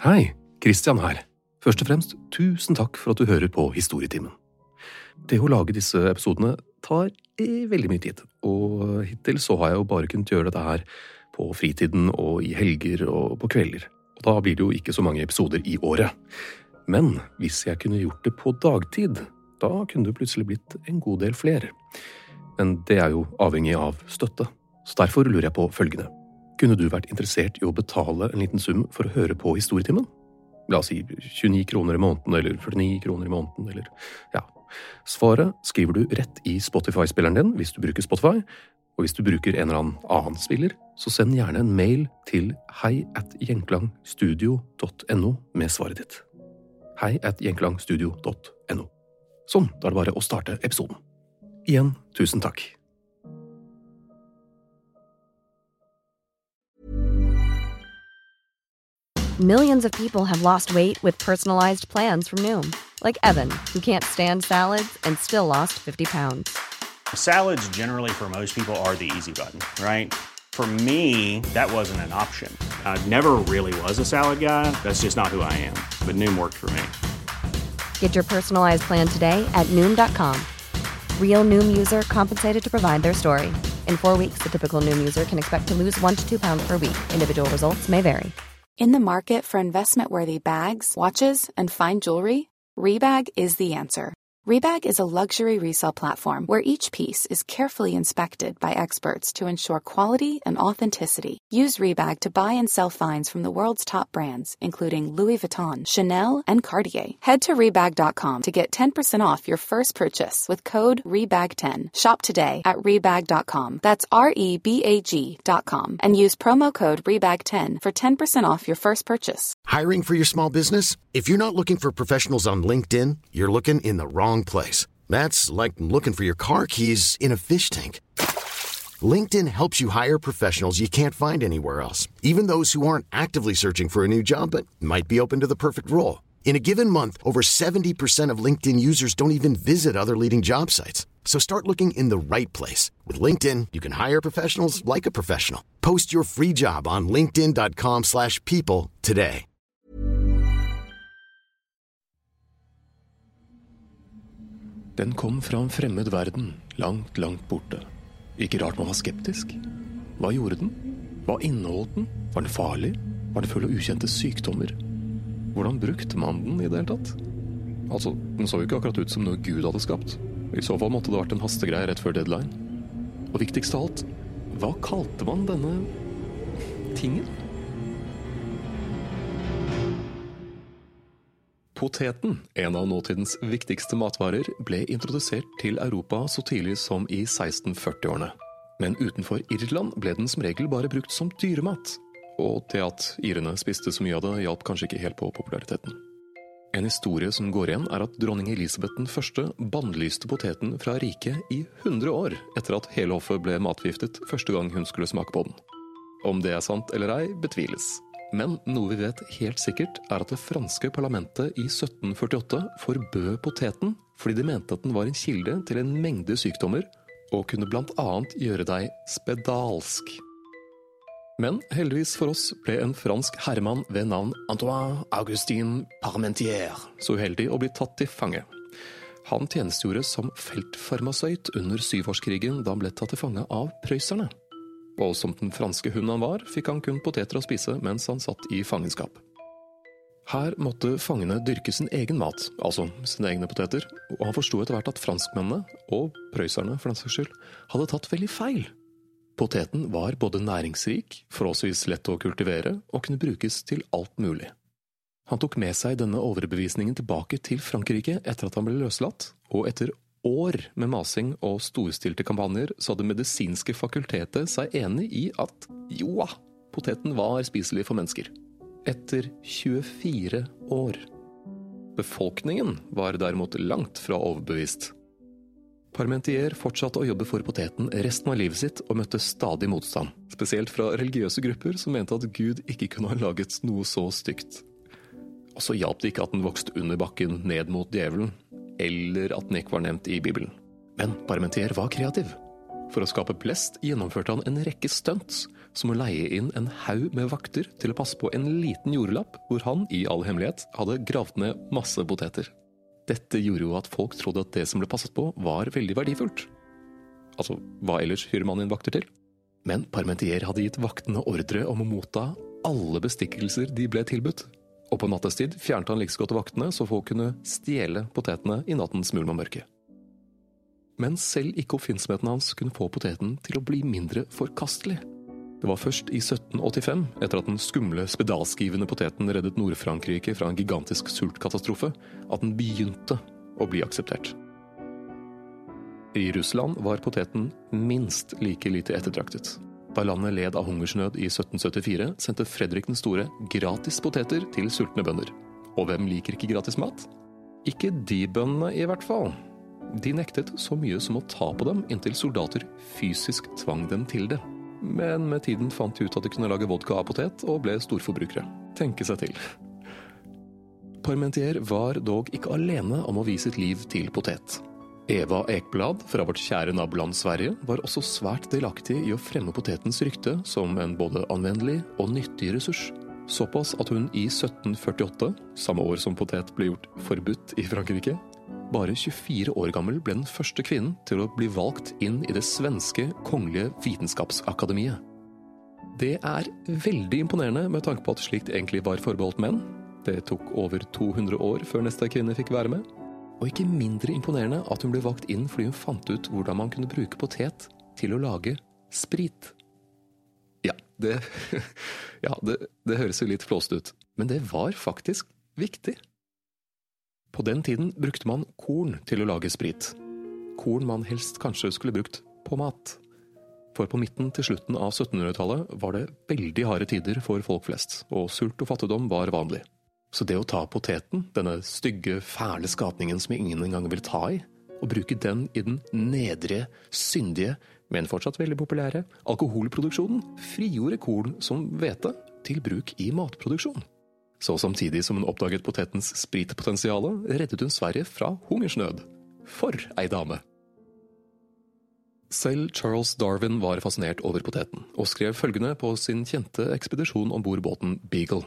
Hei, Christian her. Først og fremst, tusen takk for at du hører på Historietimen. Det å lage disse episodene tar veldig mye tid, og hittil så har jeg jo bare kunnet gjøre dette her på fritiden og i helger og på kvelder. Og da blir det jo ikke så mange episoder i året. Men hvis jeg kunne gjort det på dagtid, da kunne det plutselig blitt en god del flere. Men det er jo avhengig av støtte, så derfor lurer jeg på følgende. Kunne du vært interessert i å betale en liten sum for å høre på Historietimen? La oss si 29 kroner i måneden, eller 49 kroner i måneden, eller ja. Svaret skriver du rett i Spotify-spilleren din hvis du bruker Spotify, og hvis du bruker en eller annen spiller, så send gjerne en mail til hei@gjenklangstudio.no med svaret ditt. hei@gjenklangstudio.no. Sånn, da er det bare å starte episoden. Igjen, tusen takk. Millions of people have lost weight with personalized plans from Noom. Like Evan, who can't stand salads and still lost 50 pounds. Salads generally for most people are the easy button, right? For me, that wasn't an option. I never really was a salad guy. That's just not who I am. But Noom worked for me. Get your personalized plan today at Noom.com. Real Noom user compensated to provide their story. In 4 weeks, the typical Noom user can expect to lose 1 to 2 pounds per week. Individual results may vary. In the market for investment-worthy bags, watches, and fine jewelry, Rebag is the answer. Rebag is a luxury resale platform where each piece is carefully inspected by experts to ensure quality and authenticity. Use Rebag to buy and sell finds from the world's top brands, including Louis Vuitton, Chanel, and Cartier. Head to Rebag.com to get 10% off your first purchase with code REBAG10. Shop today at Rebag.com. That's REBAG.com. And use promo code REBAG10 for 10% off your first purchase. Hiring for your small business? If you're not looking for professionals on LinkedIn, you're looking in the wrong place. That's like looking for your car keys in a fish tank. LinkedIn helps you hire professionals you can't find anywhere else, even those who aren't actively searching for a new job but might be open to the perfect role. In a given month, over 70% of LinkedIn users don't even visit other leading job sites. So start looking in the right place. With LinkedIn, you can hire professionals like a professional. Post your free job on linkedin.com/people today. Den kom fra en fremmed verden, langt, langt borte. Ikke rart man var skeptisk. Hva gjorde den? Hva inneholdt den? Var den farlig? Var den full av ukjente sykdommer? Hvordan brukte man den i det hele tatt? Altså, den så jo ikke akkurat ut som noe Gud hadde skapt. I så fall måtte det vært en hastegreie rett før deadline. Og viktigst av alt, hva kalte man denne tingen? Poteten, en av nåtidens viktigste matvarer, ble introdusert til Europa så tidlig som i 1640-årene. Men utenfor Irland ble den som regel bare brukt som dyremat. Og det at irene spiste så mye av det, hjalp kanskje ikke helt på populariteten. En historie som går igjen er at dronning Elisabeth den første bannlyste poteten fra riket i 100 år, etter at hele hoffet ble matforgiftet første gang hun skulle smake på den. Om det er sant eller ei, betviles. Men noe vi vet helt sikkert er at det franske parlamentet i 1748 forbød poteten fordi de mente at den var en kilde til en mengde sykdommer og kunne blant annet gjøre deg spedalsk. Men heldigvis for oss ble en fransk herremann ved navn Antoine Augustin Parmentier så uheldig å bli tatt til fange. Han tjenestegjorde som feltfarmasøyt under 7-årskrigen da han ble tatt til fange av prøyserne. Og som den franske hunden han var, fikk han kun poteter å spise mens han satt i fangenskap. Her måtte fangene dyrke sin egen mat, altså sine egne poteter, og han forstod etter hvert at franskmennene, og prøyserne for den saks skyld, hadde tatt veldig feil. Poteten var både næringsrik, forholdsvis lett å kultivere, og kunne brukes til alt mulig. Han tok med seg denne overbevisningen tilbake til Frankrike etter at han ble løslatt, og etter år med masing og storstilte kampanjer så hadde medisinske fakultetet seg enig i at, joa, poteten var spiselig for mennesker. Etter 24 år. Befolkningen var derimot langt fra overbevist. Parmentier fortsatte å jobbe for poteten resten av livet sitt og møtte stadig motstand, spesielt fra religiøse grupper som mente at Gud ikke kunne ha laget noe så stygt. Og så hjalp det ikke at den vokste under bakken ned mot djevelen, eller at den ikke var nevnt i Bibelen. Men Parmentier var kreativ. For å skape blest gjennomførte han en rekke stunts, som å leie inn en haug med vakter til å passe på en liten jordlapp hvor han i all hemmelighet hadde gravd ned masse poteter. Dette gjorde jo at folk trodde at det som ble passet på var veldig verdifullt. Altså, hva ellers hyrer man inn vakter til? Men Parmentier hadde gitt vaktene ordre om å motta alle bestikkelser de ble tilbudt. Og på nattestid fjernet han like så godt vaktene så folk kunne stjele potetene i nattens mulm og mørke. Men selv ikke oppfinnsomheten hans kunne få poteten til å bli mindre forkastelig. Det var først i 1785, etter at den skumle, spedalskivende poteten reddet Nord-Frankrike fra en gigantisk sultkatastrofe, at den begynte å bli akseptert. I Russland var poteten minst like lite ettertraktet. Da landet led av hungersnød i 1774, sendte Fredrik den Store gratis poteter til sultne bønder. Og hvem liker ikke gratis mat? Ikke de bøndene i hvert fall. De nektet så mye som å ta på dem inntil soldater fysisk tvang dem til det. Men med tiden fant de ut at de kunne lage vodka av potet og ble storforbrukere. Tenke seg til. Parmentier var dog ikke alene om å vie sitt liv til potet. Eva Ekblad fra vårt kjære naboland Sverige var også svært delaktig i å fremme potetens rykte som en både anvendelig og nyttig ressurs. Såpass at hun i 1748, samme år som potet ble gjort forbudt i Frankrike, bare 24 år gammel ble den første kvinnen til å bli valgt inn i det svenske kongelige vitenskapsakademiet. Det er veldig imponerende med tanke på at slikt egentlig var forbeholdt menn. Det tok over 200 år før neste kvinne fikk være med. Og ikke mindre imponerende at hun ble valgt inn fordi hun fant ut hvordan man kunne bruke potet til å lage sprit. Ja, det høres jo litt flåst ut, men det var faktisk viktig. På den tiden brukte man korn til å lage sprit. Korn man helst kanskje skulle brukt på mat. For på midten til slutten av 1700-tallet var det veldig harde tider for folk flest, og sult og fattigdom var vanlig. Så det å ta poteten, denne stygge, fæle skapningen som ingen engang vil ta i, og bruke den i den nedre, syndige, men fortsatt veldig populære, alkoholproduksjonen, frigjorde korn som hvete til bruk i matproduksjon. Så samtidig som hun oppdaget potetens spritpotensiale, reddet hun Sverige fra hungersnød. For ei dame! Selv Charles Darwin var fascinert over poteten, og skrev følgende på sin kjente ekspedisjon ombord båten Beagle.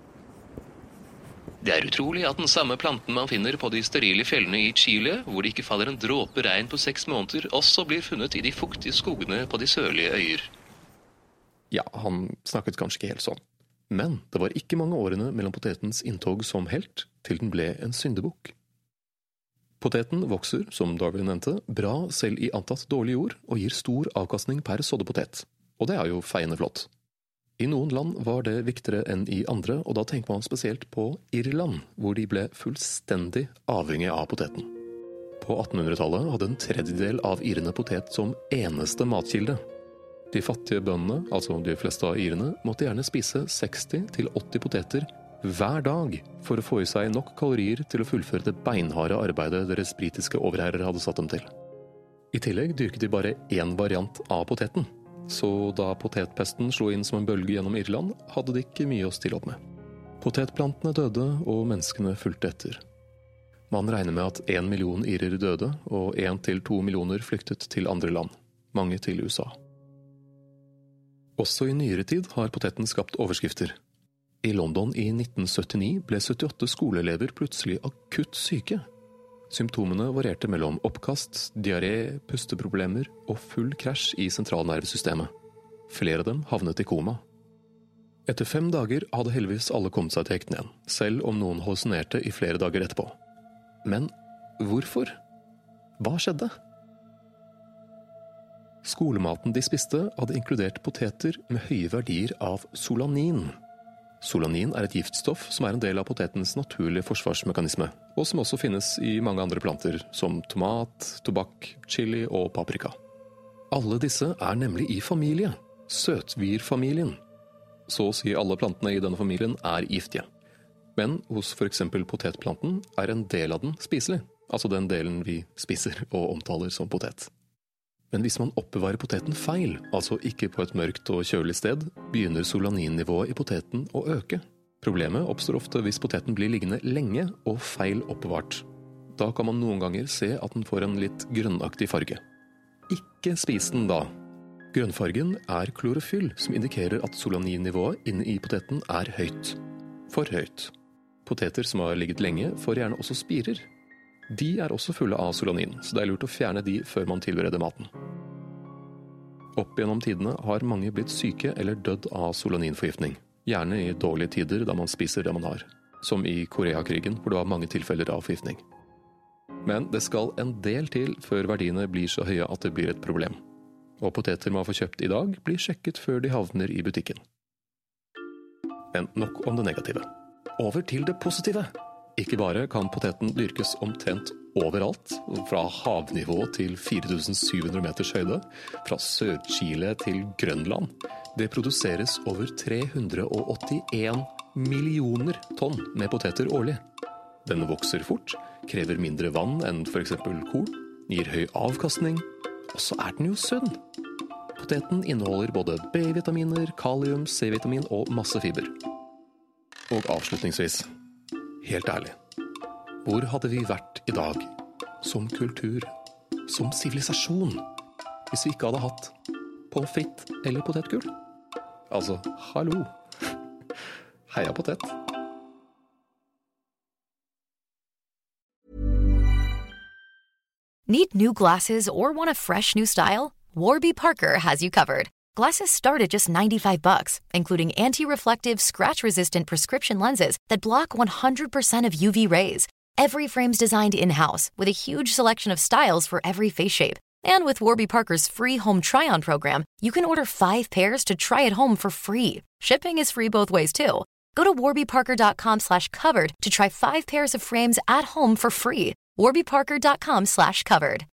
Det er utrolig at den samme planten man finner på de sterile fjellene i Chile, hvor det ikke faller en dråpe regn på 6 måneder, også blir funnet i de fuktige skogene på de sørlige øyer. Ja, han snakket kanskje ikke helt sånn. Men det var ikke mange årene mellom potetens inntog som helt, til den ble en syndebukk. Poteten vokser, som Darwin nevnte, bra selv i antatt dårlig jord, og gir stor avkastning per sådde potet. Og det er jo feiende flott. I noen land var det viktigere enn i andre, og da tenker man spesielt på Irland, hvor de ble fullstendig avhengig av poteten. På 1800-tallet hadde en tredjedel av irene potet som eneste matkilde. De fattige bøndene, altså de fleste av irene, måtte gjerne spise 60-80 poteter hver dag for å få i seg nok kalorier til å fullføre det beinharde arbeidet deres britiske overherrer hadde satt dem til. I tillegg dyrket de bare én variant av poteten, så da potetpesten slo inn som en bølge gjennom Irland, hadde de ikke mye å stille opp med. Potetplantene døde, og menneskene fulgte etter. Man regner med at 1 million irer døde, og 1-2 millioner flyktet til andre land, mange til USA. Også i nyere tid har poteten skapt overskrifter. I London i 1979 ble 78 skoleelever plutselig akutt syke. Symptomene varierte mellom oppkast, diaré, pusteproblemer og full krasj i sentralnervesystemet. Flere av dem havnet i koma. Etter 5 dager hadde heldigvis alle kommet seg til hekten igjen, selv om noen hallusinerte i flere dager etterpå. Men hvorfor? Hva skjedde? Skolematen de spiste hadde inkludert poteter med høye verdier av solanin. Solanin er et giftstoff som er en del av potetens naturlige forsvarsmekanisme, og som også finnes i mange andre planter, som tomat, tobakk, chili og paprika. Alle disse er nemlig i familie, søtvirfamilien. Så å si alle plantene i denne familien er giftige. Men hos for eksempel potetplanten er en del av den spiselig, altså den delen vi spiser og omtaler som potet. Men hvis man oppbevarer poteten feil, altså ikke på et mørkt og kjølig sted, begynner solaninnivået i poteten å øke. Problemet oppstår ofte hvis poteten blir liggende lenge og feil oppbevart. Da kan man noen ganger se at den får en litt grønnaktig farge. ikke spise den da. Grønnfargen er klorofyll, som indikerer at solaninnivået inne i poteten er høyt. For høyt. Poteter som har ligget lenge får gjerne også spirer. De er også fulle av solanin, så det er lurt å fjerne de før man tilbereder maten. Opp gjennom tidene har mange blitt syke eller dødd av solaninforgiftning. Gjerne i dårlige tider da man spiser det man har. Som i Koreakrigen, hvor det var mange tilfeller av forgiftning. Men det skal en del til før verdiene blir så høye at det blir et problem. Og poteter man får kjøpt i dag blir sjekket før de havner i butikken. Men nok om det negative. Over til det positive. Ikke bare kan poteten dyrkes omtrent overalt, fra havnivå til 4700 meters høyde, fra Sør-Chile til Grønland. Det produseres over 381 millioner tonn med poteter årlig. Den vokser fort, krever mindre vann enn for eksempel korn, gir høy avkastning, og så er den jo sunn. Poteten inneholder både B-vitaminer, kalium, C-vitamin og masse fiber. Og avslutningsvis, helt ærlig, hvor hadde vi vært i dag, som kultur, som sivilisasjon, hvis vi ikke hadde hatt pommes frites eller potetgull? Altså, hallo! Heia potet! Need new glasses or want a fresh new style? Warby Parker has you covered. Glasses start at just $95, including anti-reflective, scratch-resistant prescription lenses that block 100% of UV rays. Every frame's designed in-house, with a huge selection of styles for every face shape. And with Warby Parker's free home try-on program, you can order 5 pairs to try at home for free. Shipping is free both ways, too. Go to warbyparker.com/covered to try 5 pairs of frames at home for free. warbyparker.com/covered.